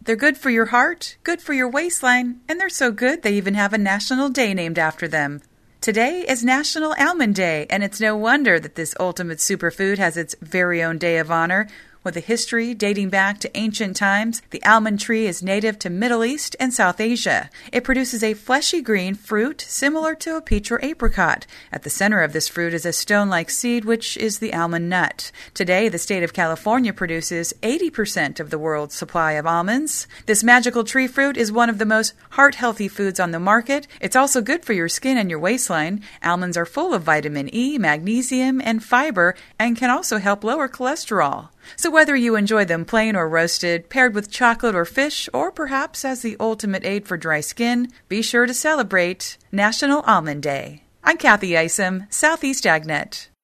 They're good for your heart, good for your waistline, and they're so good they even have a national day named after them. Today is National Almond Day, and it's no wonder that this ultimate superfood has its very own day of honor. With a history dating back to ancient times, the almond tree is native to Middle East and South Asia. It produces a fleshy green fruit similar to a peach or apricot. At the center of this fruit is a stone-like seed, which is the almond nut. Today, the state of California produces 80% of the world's supply of almonds. This magical tree fruit is one of the most heart-healthy foods on the market. It's also good for your skin and your waistline. Almonds are full of vitamin E, magnesium, and fiber, and can also help lower cholesterol. So whether you enjoy them plain or roasted, paired with chocolate or fish, or perhaps as the ultimate aid for dry skin, be sure to celebrate National Almond Day. I'm Kathy Isom, Southeast AgNet.